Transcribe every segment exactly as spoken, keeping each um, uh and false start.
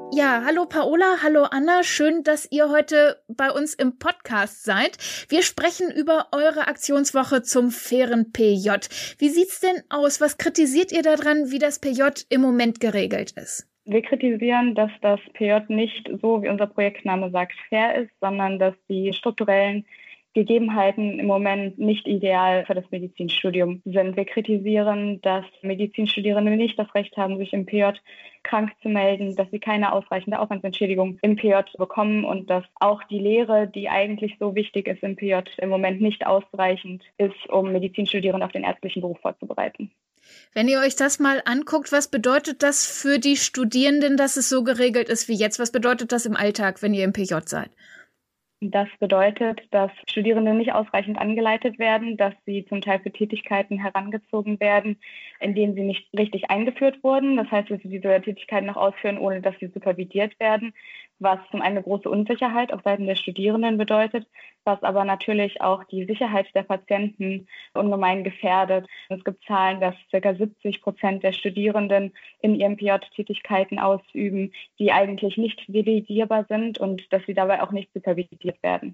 Ja, hallo Paola, hallo Anna, schön, dass ihr heute bei uns im Podcast seid. Wir sprechen über eure Aktionswoche zum fairen P J. Wie sieht's denn aus? Was kritisiert ihr daran, wie das P J im Moment geregelt ist? Wir kritisieren, dass das P J nicht so, wie unser Projektname sagt, fair ist, sondern dass die strukturellen Gegebenheiten im Moment nicht ideal für das Medizinstudium sind. Wir kritisieren, dass Medizinstudierende nicht das Recht haben, sich im P J krank zu melden, dass sie keine ausreichende Aufwandsentschädigung im P J bekommen und dass auch die Lehre, die eigentlich so wichtig ist im P J, im Moment nicht ausreichend ist, um Medizinstudierende auf den ärztlichen Beruf vorzubereiten. Wenn ihr euch das mal anguckt, was bedeutet das für die Studierenden, dass es so geregelt ist wie jetzt? Was bedeutet das im Alltag, wenn ihr im P J seid? Das bedeutet, dass Studierende nicht ausreichend angeleitet werden, dass sie zum Teil für Tätigkeiten herangezogen werden, in denen sie nicht richtig eingeführt wurden. Das heißt, dass sie diese Tätigkeiten noch ausführen, ohne dass sie supervidiert werden, was zum einen eine große Unsicherheit auf Seiten der Studierenden bedeutet, was aber natürlich auch die Sicherheit der Patienten ungemein gefährdet. Es gibt Zahlen, dass ca. siebzig Prozent der Studierenden in ihrem P J Tätigkeiten ausüben, die eigentlich nicht validierbar sind und dass sie dabei auch nicht supervidiert werden.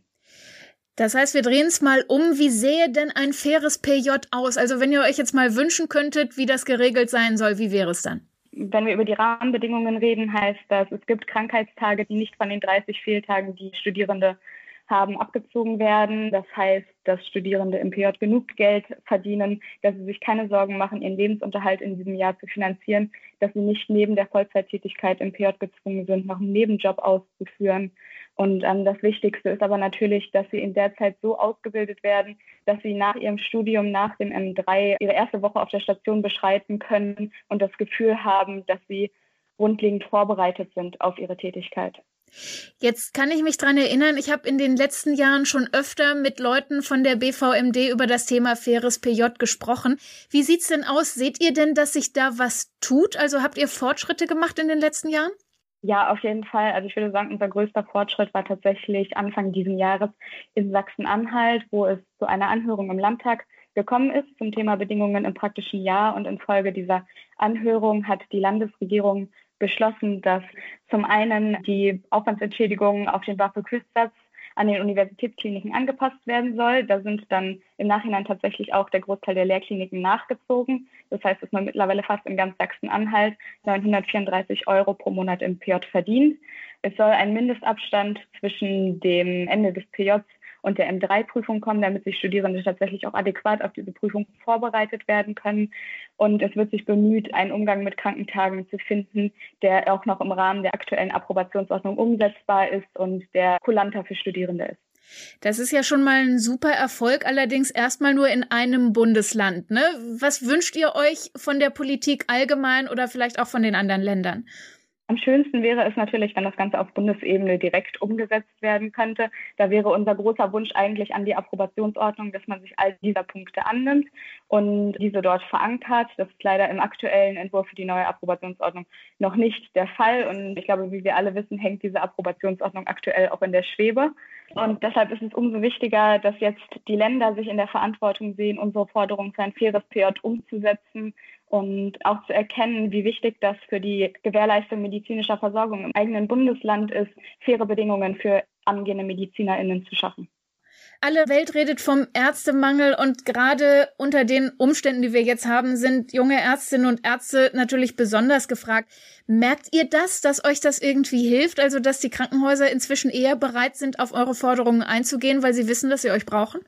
Das heißt, wir drehen es mal um. Wie sähe denn ein faires P J aus? Also wenn ihr euch jetzt mal wünschen könntet, wie das geregelt sein soll, wie wäre es dann? Wenn wir über die Rahmenbedingungen reden, heißt das, es gibt Krankheitstage, die nicht von den dreißig Fehltagen, die Studierende haben, abgezogen werden. Das heißt, dass Studierende im P J genug Geld verdienen, dass sie sich keine Sorgen machen, ihren Lebensunterhalt in diesem Jahr zu finanzieren, dass sie nicht neben der Vollzeittätigkeit im P J gezwungen sind, noch einen Nebenjob auszuführen. Und ähm, das Wichtigste ist aber natürlich, dass sie in der Zeit so ausgebildet werden, dass sie nach ihrem Studium, nach dem M drei, ihre erste Woche auf der Station beschreiten können und das Gefühl haben, dass sie grundlegend vorbereitet sind auf ihre Tätigkeit. Jetzt kann ich mich dran erinnern, ich habe in den letzten Jahren schon öfter mit Leuten von der B V M D über das Thema faires P J gesprochen. Wie sieht's denn aus? Seht ihr denn, dass sich da was tut? Also habt ihr Fortschritte gemacht in den letzten Jahren? Ja, auf jeden Fall. Also ich würde sagen, unser größter Fortschritt war tatsächlich Anfang dieses Jahres in Sachsen-Anhalt, wo es zu einer Anhörung im Landtag gekommen ist zum Thema Bedingungen im praktischen Jahr. Und infolge dieser Anhörung hat die Landesregierung beschlossen, dass zum einen die Aufwandsentschädigung auf den BAföG-Höchstsatz an den Universitätskliniken angepasst werden soll. Da sind dann im Nachhinein tatsächlich auch der Großteil der Lehrkliniken nachgezogen. Das heißt, dass man mittlerweile fast in ganz Sachsen-Anhalt neunhundertvierunddreißig Euro pro Monat im P J verdient. Es soll ein Mindestabstand zwischen dem Ende des P Js und der M drei Prüfung kommen, damit sich Studierende tatsächlich auch adäquat auf diese Prüfung vorbereitet werden können. Und es wird sich bemüht, einen Umgang mit Krankentagen zu finden, der auch noch im Rahmen der aktuellen Approbationsordnung umsetzbar ist und der kulanter für Studierende ist. Das ist ja schon mal ein super Erfolg, allerdings erstmal nur in einem Bundesland, ne? Was wünscht ihr euch von der Politik allgemein oder vielleicht auch von den anderen Ländern? Am schönsten wäre es natürlich, wenn das Ganze auf Bundesebene direkt umgesetzt werden könnte. Da wäre unser großer Wunsch eigentlich an die Approbationsordnung, dass man sich all dieser Punkte annimmt und diese dort verankert. Das ist leider im aktuellen Entwurf für die neue Approbationsordnung noch nicht der Fall. Und ich glaube, wie wir alle wissen, hängt diese Approbationsordnung aktuell auch in der Schwebe. Und deshalb ist es umso wichtiger, dass jetzt die Länder sich in der Verantwortung sehen, unsere Forderung für ein faires P J umzusetzen und auch zu erkennen, wie wichtig das für die Gewährleistung medizinischer Versorgung im eigenen Bundesland ist, faire Bedingungen für angehende MedizinerInnen zu schaffen. Alle Welt redet vom Ärztemangel und gerade unter den Umständen, die wir jetzt haben, sind junge Ärztinnen und Ärzte natürlich besonders gefragt. Merkt ihr das, dass euch das irgendwie hilft? Also, dass die Krankenhäuser inzwischen eher bereit sind, auf eure Forderungen einzugehen, weil sie wissen, dass sie euch brauchen?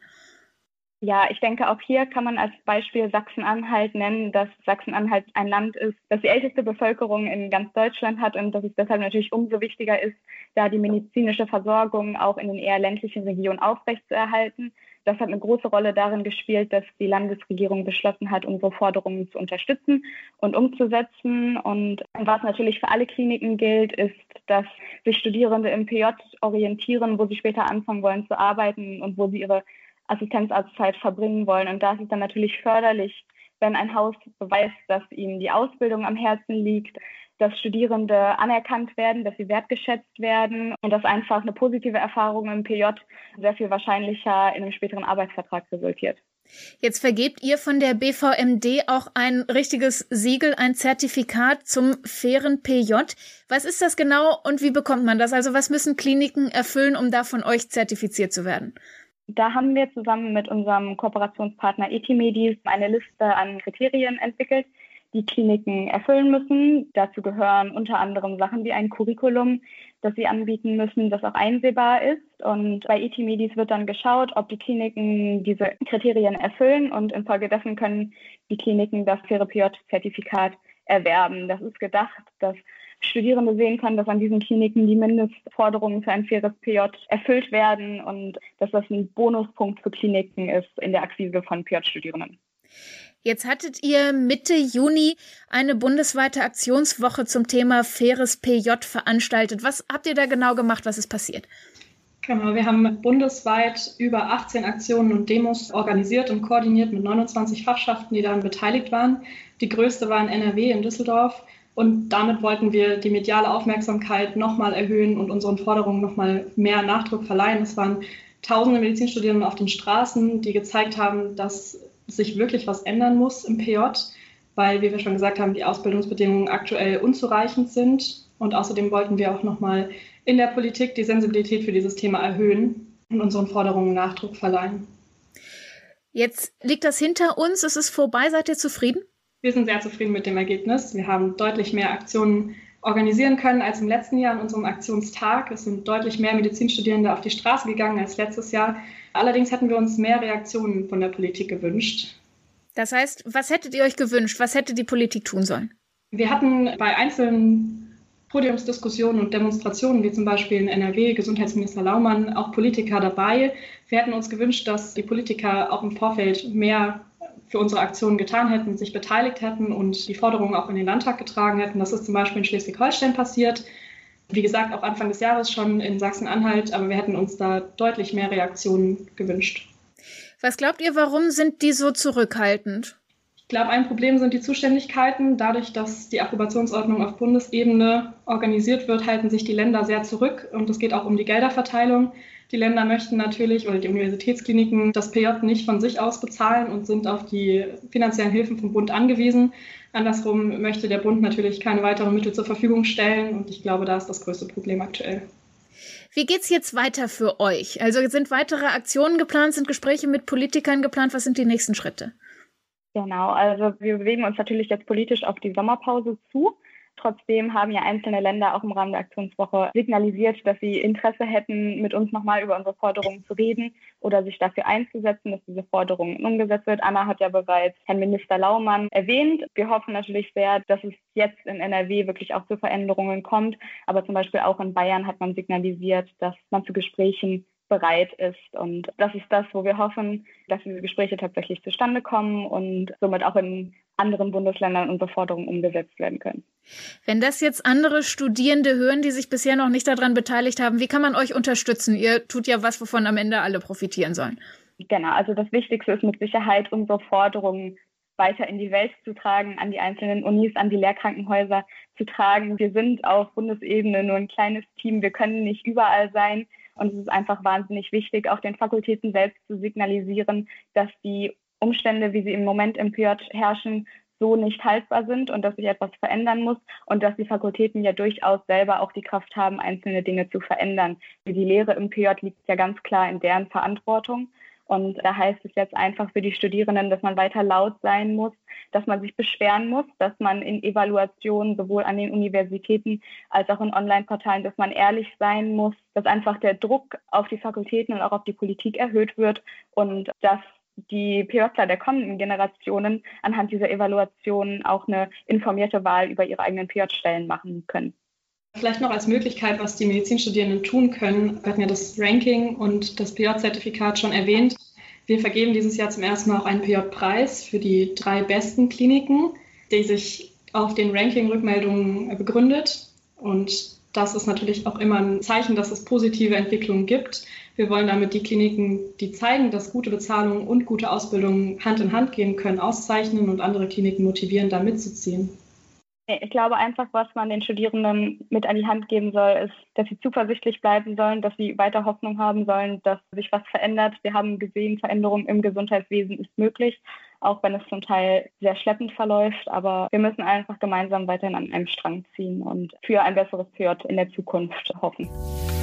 Ja, ich denke, auch hier kann man als Beispiel Sachsen-Anhalt nennen, dass Sachsen-Anhalt ein Land ist, das die älteste Bevölkerung in ganz Deutschland hat und dass es deshalb natürlich umso wichtiger ist, da die medizinische Versorgung auch in den eher ländlichen Regionen aufrechtzuerhalten. Das hat eine große Rolle darin gespielt, dass die Landesregierung beschlossen hat, unsere Forderungen zu unterstützen und umzusetzen. Und was natürlich für alle Kliniken gilt, ist, dass sich Studierende im P J orientieren, wo sie später anfangen wollen zu arbeiten und wo sie ihre Assistenzarztzeit verbringen wollen. Und da ist es dann natürlich förderlich, wenn ein Haus beweist, dass ihm die Ausbildung am Herzen liegt, dass Studierende anerkannt werden, dass sie wertgeschätzt werden und dass einfach eine positive Erfahrung im P J sehr viel wahrscheinlicher in einem späteren Arbeitsvertrag resultiert. Jetzt vergebt ihr von der B V M D auch ein richtiges Siegel, ein Zertifikat zum fairen P J. Was ist das genau und wie bekommt man das? Also was müssen Kliniken erfüllen, um da von euch zertifiziert zu werden? Da haben wir zusammen mit unserem Kooperationspartner Etimedis eine Liste an Kriterien entwickelt, die Kliniken erfüllen müssen. Dazu gehören unter anderem Sachen wie ein Curriculum, das sie anbieten müssen, das auch einsehbar ist. Und bei Etimedis wird dann geschaut, ob die Kliniken diese Kriterien erfüllen, und infolgedessen können die Kliniken das faire P J-Zertifikat erwerben. Das ist gedacht, dass Studierende sehen können, dass an diesen Kliniken die Mindestforderungen für ein faires P J erfüllt werden und dass das ein Bonuspunkt für Kliniken ist in der Akquise von P J-Studierenden. Jetzt hattet ihr Mitte Juni eine bundesweite Aktionswoche zum Thema faires P J veranstaltet. Was habt ihr da genau gemacht? Was ist passiert? Genau, wir haben bundesweit über achtzehn Aktionen und Demos organisiert und koordiniert mit neunundzwanzig Fachschaften, die daran beteiligt waren. Die größte war in N R W in Düsseldorf. Und damit wollten wir die mediale Aufmerksamkeit nochmal erhöhen und unseren Forderungen nochmal mehr Nachdruck verleihen. Es waren tausende Medizinstudierende auf den Straßen, die gezeigt haben, dass sich wirklich was ändern muss im P J, weil, wie wir schon gesagt haben, die Ausbildungsbedingungen aktuell unzureichend sind. Und außerdem wollten wir auch nochmal in der Politik die Sensibilität für dieses Thema erhöhen und unseren Forderungen Nachdruck verleihen. Jetzt liegt das hinter uns, es ist vorbei. Seid ihr zufrieden? Wir sind sehr zufrieden mit dem Ergebnis. Wir haben deutlich mehr Aktionen organisieren können als im letzten Jahr an unserem Aktionstag. Es sind deutlich mehr Medizinstudierende auf die Straße gegangen als letztes Jahr. Allerdings hätten wir uns mehr Reaktionen von der Politik gewünscht. Das heißt, was hättet ihr euch gewünscht? Was hätte die Politik tun sollen? Wir hatten bei einzelnen Podiumsdiskussionen und Demonstrationen, wie zum Beispiel in N R W, Gesundheitsminister Laumann, auch Politiker dabei. Wir hätten uns gewünscht, dass die Politiker auch im Vorfeld mehr für unsere Aktionen getan hätten, sich beteiligt hätten und die Forderungen auch in den Landtag getragen hätten. Das ist zum Beispiel in Schleswig-Holstein passiert. Wie gesagt, auch Anfang des Jahres schon in Sachsen-Anhalt, aber wir hätten uns da deutlich mehr Reaktionen gewünscht. Was glaubt ihr, warum sind die so zurückhaltend? Ich glaube, ein Problem sind die Zuständigkeiten. Dadurch, dass die Approbationsordnung auf Bundesebene organisiert wird, halten sich die Länder sehr zurück und es geht auch um die Gelderverteilung. Die Länder möchten natürlich, oder die Universitätskliniken, das P J nicht von sich aus bezahlen und sind auf die finanziellen Hilfen vom Bund angewiesen. Andersrum möchte der Bund natürlich keine weiteren Mittel zur Verfügung stellen und ich glaube, da ist das größte Problem aktuell. Wie geht's jetzt weiter für euch? Also sind weitere Aktionen geplant, sind Gespräche mit Politikern geplant? Was sind die nächsten Schritte? Genau, also wir bewegen uns natürlich jetzt politisch auf die Sommerpause zu. Trotzdem haben ja einzelne Länder auch im Rahmen der Aktionswoche signalisiert, dass sie Interesse hätten, mit uns nochmal über unsere Forderungen zu reden oder sich dafür einzusetzen, dass diese Forderungen umgesetzt wird. Anna hat ja bereits Herrn Minister Laumann erwähnt. Wir hoffen natürlich sehr, dass es jetzt in N R W wirklich auch zu Veränderungen kommt. Aber zum Beispiel auch in Bayern hat man signalisiert, dass man zu Gesprächen bereit ist. Und das ist das, wo wir hoffen, dass diese Gespräche tatsächlich zustande kommen und somit auch in anderen Bundesländern unsere Forderungen umgesetzt werden können. Wenn das jetzt andere Studierende hören, die sich bisher noch nicht daran beteiligt haben, wie kann man euch unterstützen? Ihr tut ja was, wovon am Ende alle profitieren sollen. Genau, also das Wichtigste ist mit Sicherheit, unsere Forderungen weiter in die Welt zu tragen, an die einzelnen Unis, an die Lehrkrankenhäuser zu tragen. Wir sind auf Bundesebene nur ein kleines Team, wir können nicht überall sein. Und es ist einfach wahnsinnig wichtig, auch den Fakultäten selbst zu signalisieren, dass die Umstände, wie sie im Moment im P J herrschen, so nicht haltbar sind und dass sich etwas verändern muss und dass die Fakultäten ja durchaus selber auch die Kraft haben, einzelne Dinge zu verändern. Die Lehre im P J liegt ja ganz klar in deren Verantwortung. Und da heißt es jetzt einfach für die Studierenden, dass man weiter laut sein muss, dass man sich beschweren muss, dass man in Evaluationen sowohl an den Universitäten als auch in Online-Portalen, dass man ehrlich sein muss, dass einfach der Druck auf die Fakultäten und auch auf die Politik erhöht wird und dass die PJler der kommenden Generationen anhand dieser Evaluationen auch eine informierte Wahl über ihre eigenen P J-Stellen machen können. Vielleicht noch als Möglichkeit, was die Medizinstudierenden tun können. Wir hatten ja das Ranking und das P J-Zertifikat schon erwähnt. Wir vergeben dieses Jahr zum ersten Mal auch einen P J-Preis für die drei besten Kliniken, die sich auf den Ranking-Rückmeldungen begründet. Und das ist natürlich auch immer ein Zeichen, dass es positive Entwicklungen gibt. Wir wollen damit die Kliniken, die zeigen, dass gute Bezahlung und gute Ausbildung Hand in Hand gehen können, auszeichnen und andere Kliniken motivieren, da mitzuziehen. Ich glaube einfach, was man den Studierenden mit an die Hand geben soll, ist, dass sie zuversichtlich bleiben sollen, dass sie weiter Hoffnung haben sollen, dass sich was verändert. Wir haben gesehen, Veränderung im Gesundheitswesen ist möglich, auch wenn es zum Teil sehr schleppend verläuft. Aber wir müssen einfach gemeinsam weiterhin an einem Strang ziehen und für ein besseres P J in der Zukunft hoffen.